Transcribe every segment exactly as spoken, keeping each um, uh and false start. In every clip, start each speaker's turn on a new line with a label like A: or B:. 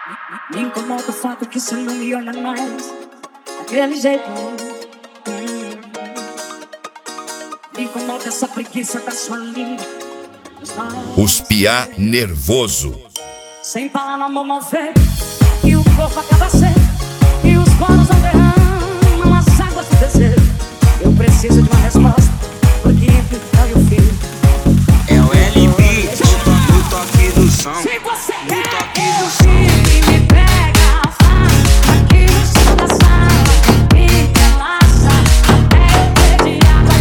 A: Me incomoda o fato que você não me olha mais daquele jeito. Me incomoda essa preguiça da sua língua.
B: Os piá nervoso.
A: Sem falar no amor mal feito, e o corpo acaba seco, e os poros não derramam as águas do desejo. Eu preciso de uma resposta, porque entre o céu e o fim
C: é o L B, no toque do som.
A: Se você
C: No
A: quer,
C: toque
A: eu
C: do som.
A: fico e me pega, faz aqui no som da sala, me relaxa, até eu ter de água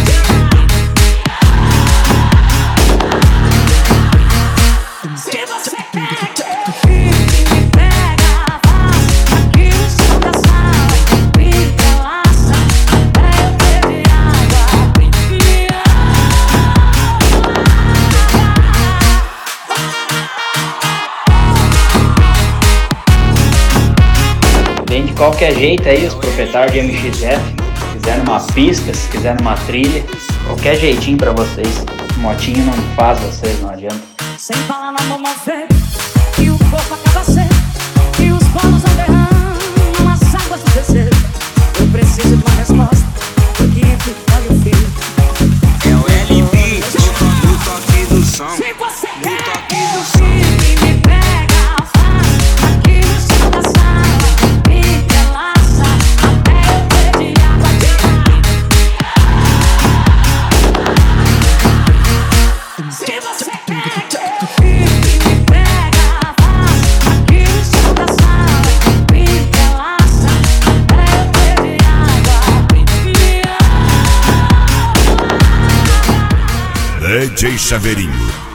A: de Se você quer que eu fique e me pega, faz aqui no som da sala, me relaxa, até eu ter de água
D: Vem de qualquer jeito aí os proprietários de M X F. Se quiser numa pista, se quiser numa trilha, qualquer jeitinho pra vocês. Motinho não faz vocês, não adianta.
A: Sem falar no amor mal feito, e o corpo acaba seco, e os poros não derramam as águas do desejo. Eu preciso de uma resposta, porque entre o céu e o fim
C: É o L B, no toque do som.
A: Se você
C: No
A: quer,
C: toque
A: eu
C: do som.
A: fico e me pega, faz aqui no som da sala, me relaxa, até eu ter de água de Se você quer que eu fique e me pega, faz aqui no som da sala, me relaxa, até eu ter de água
B: D J Chaveirinho.